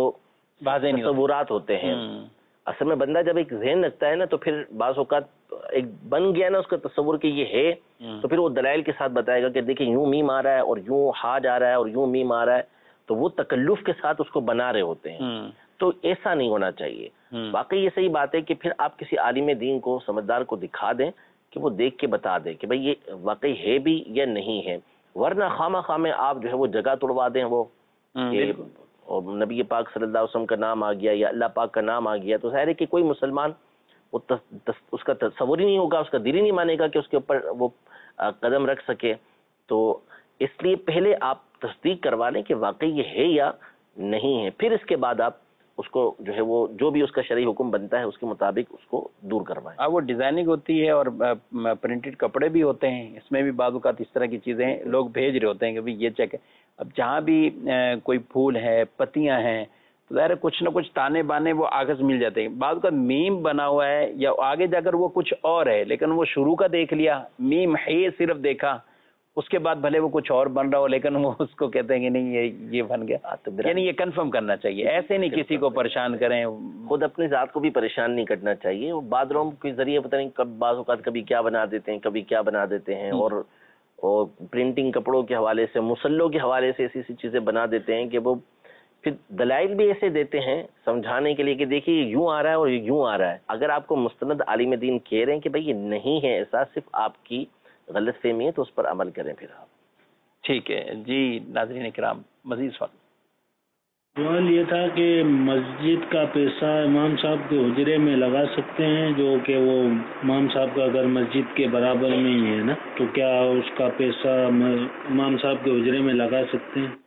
تصورات ہوتے ہیں. اصل میں بندہ جب ایک ذہن رکھتا ہے نا تو پھر بعض اوقات ایک بن گیا نا اس کا تصور کہ یہ ہے، تو پھر وہ دلائل کے ساتھ بتائے گا کہ دیکھیں یوں میم آ رہا ہے اور یوں ہا جا رہا ہے اور یوں میم آ رہا ہے، تو وہ تکلف کے ساتھ اس کو بنا رہے ہوتے ہیں. تو ایسا نہیں ہونا چاہیے. واقعی یہ صحیح بات ہے کہ پھر آپ کسی عالم دین کو، سمجھدار کو دکھا دیں کہ وہ دیکھ کے بتا دے کہ بھئی یہ واقعی ہے بھی یا نہیں ہے. ورنہ خامہ خامے آپ جو ہے وہ جگہ توڑوا دیں، وہ اور نبی پاک صلی اللہ علیہ وسلم کا نام آ گیا یا اللہ پاک کا نام آ گیا، تو ظاہر ہے کہ کوئی مسلمان اس کا تصور ہی نہیں ہوگا، اس کا دل ہی نہیں مانے گا کہ اس کے اوپر وہ قدم رکھ سکے. تو اس لیے پہلے آپ تصدیق کروا لیں کہ واقعی یہ ہے یا نہیں ہے، پھر اس کے بعد آپ اس کو جو ہے وہ جو بھی اس کا شرعی حکم بنتا ہے اس کے مطابق اس کو دور کروائیں. اب وہ ڈیزائننگ ہوتی ہے اور پرنٹڈ کپڑے بھی ہوتے ہیں، اس میں بھی بعض اوقات اس طرح کی چیزیں لوگ بھیج رہے ہوتے ہیں کہ بھئی یہ چیک ہے. اب جہاں بھی کوئی پھول ہے، پتیاں ہیں، تو ظاہر ہے کچھ نہ کچھ تانے بانے وہ آغاز مل جاتے ہیں. بعض کا میم بنا ہوا ہے یا آگے جا کر وہ کچھ اور ہے، لیکن وہ شروع کا دیکھ لیا، میم ہے صرف دیکھا، اس کے بعد بھلے وہ کچھ اور بن رہا ہو لیکن وہ اس کو کہتے ہیں کہ نہیں یہ یہ بن گیا. یعنی یہ کنفرم کرنا چاہیے، ایسے نہیں کسی کو پریشان کریں، خود اپنی ذات کو بھی پریشان نہیں کرنا چاہیے. وہ باتھ-روم کے ذریعے پتہ نہیں کب بعض اوقات کبھی کیا بنا دیتے ہیں، کبھی کیا بنا دیتے ہیں، اور اور پرنٹنگ کپڑوں کے حوالے سے، مسلوں کے حوالے سے ایسی ایسی چیزیں بنا دیتے ہیں کہ وہ پھر دلائل بھی ایسے دیتے ہیں سمجھانے کے لیے کہ دیکھیے یہ یوں آ رہا ہے اور یہ یوں آ رہا ہے. اگر آپ کو مستند عالم دین کہہ رہے ہیں کہ بھئی یہ نہیں ہے ایسا، صرف آپ کی غلط فہمی ہے، تو اس پر عمل کریں پھر آپ. ٹھیک ہے جی. ناظرین کرام مزید سوال سوال یہ تھا کہ مسجد کا پیسہ امام صاحب کے حجرے میں لگا سکتے ہیں، جو کہ وہ امام صاحب کا اگر مسجد کے برابر میں ہی ہے نا، تو کیا اس کا پیسہ امام صاحب کے حجرے میں لگا سکتے ہیں؟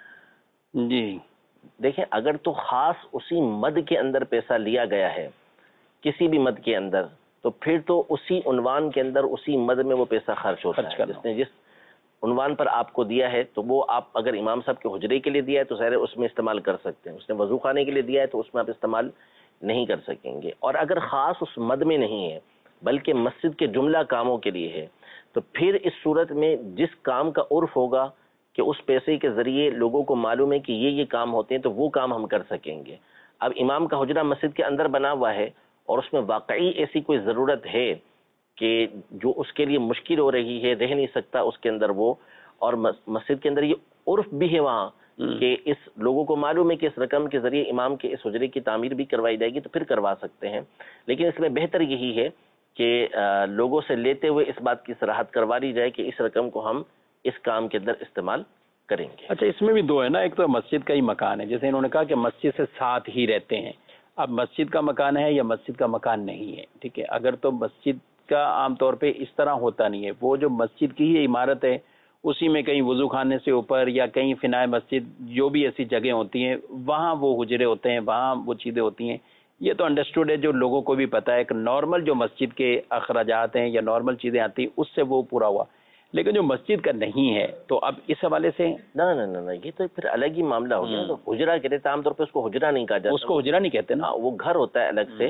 جی دیکھیں، اگر تو خاص اسی مد کے اندر پیسہ لیا گیا ہے، کسی بھی مد کے اندر، تو پھر تو اسی عنوان کے اندر، اسی مد میں وہ پیسہ خرچ ہوتا ہے. جس نے جس عنوان پر آپ کو دیا ہے تو وہ آپ اگر امام صاحب کے حجرے کے لیے دیا ہے تو ظاہر اس میں استعمال کر سکتے ہیں. اس نے وضو خانے کے لیے دیا ہے تو اس میں آپ استعمال نہیں کر سکیں گے. اور اگر خاص اس مد میں نہیں ہے بلکہ مسجد کے جملہ کاموں کے لیے ہے، تو پھر اس صورت میں جس کام کا عرف ہوگا کہ اس پیسے کے ذریعے لوگوں کو معلوم ہے کہ یہ یہ کام ہوتے ہیں، تو وہ کام ہم کر سکیں گے. اب امام کا حجرہ مسجد کے اندر بنا ہوا ہے اور اس میں واقعی ایسی کوئی ضرورت ہے کہ جو اس کے لیے مشکل ہو رہی ہے، رہ نہیں سکتا اس کے اندر وہ، اور مسجد کے اندر یہ عرف بھی ہے وہاں کہ اس لوگوں کو معلوم ہے کہ اس رقم کے ذریعے امام کے اس حجرے کی تعمیر بھی کروائی جائے گی، تو پھر کروا سکتے ہیں. لیکن اس میں بہتر یہی ہے کہ لوگوں سے لیتے ہوئے اس بات کی صراحت کروا لی جائے کہ اس رقم کو ہم اس کام کے اندر استعمال کریں گے. اچھا اس میں بھی دو ہے نا، ایک تو مسجد کا ہی مکان ہے، جیسے انہوں نے کہا کہ مسجد سے ساتھ ہی رہتے ہیں. اب مسجد کا مکان ہے یا مسجد کا مکان نہیں ہے، ٹھیک ہے. اگر تو مسجد کا عام طور پہ اس طرح ہوتا نہیں ہے، وہ جو مسجد کی ہی عمارت ہے اسی میں کہیں وضو خانے سے اوپر یا کہیں فنائے مسجد جو بھی ایسی جگہیں ہوتی ہیں وہاں وہ حجرے ہوتے ہیں، وہاں وہ چیزیں ہوتی ہیں. یہ تو انڈرسٹوڈ ہے، جو لوگوں کو بھی پتہ ہے کہ نارمل جو مسجد کے اخراجات ہیں یا نارمل چیزیں آتی ہیں اس سے وہ پورا ہوا. لیکن جو مسجد کا نہیں ہے تو اب اس حوالے سے نہ نہ نہ یہ تو پھر الگ ہی معاملہ ہو گیا. تو حجرہ کہتے ہیں، عام طور پہ اس کو حجرہ نہیں کہا جاتا، اس کو حجرہ نہیں کہتے نا، وہ گھر ہوتا ہے الگ سے.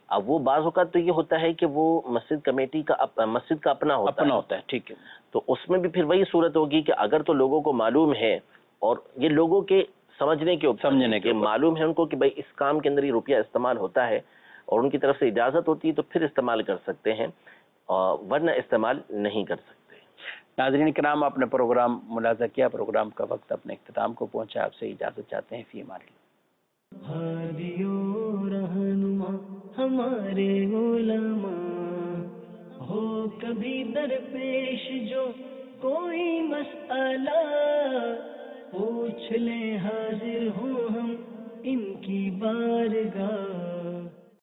اب وہ بعض اوقات تو یہ ہوتا ہے کہ وہ مسجد کمیٹی کا اپ, مسجد کا اپنا ہوتا اپنا ہے ہوتا ہے، ٹھیک ہے، تو اس میں بھی پھر وہی صورت ہوگی کہ اگر تو لوگوں کو معلوم ہے، اور یہ لوگوں کے سمجھنے کے اوپر سمجھنے کے کہ اوپر معلوم ہے ان کو کہ بھائی اس کام کے اندر یہ روپیہ استعمال ہوتا ہے اور ان کی طرف سے اجازت ہوتی ہے تو پھر استعمال کر سکتے ہیں، اور ورنہ استعمال نہیں کر سکتے۔ ناظرین کرام، اپنے پروگرام ملاحظہ کیا، پروگرام کا وقت اپنے اختتام کو پہنچا، آپ سے اجازت چاہتے ہیں، فی امان اللہ۔ ہادی و رہنما ہمارے علماء، ہو کبھی درپیش جو کوئی مسئلہ، پوچھ لیں حاضر ہوں ہم ان کی بارگاہ۔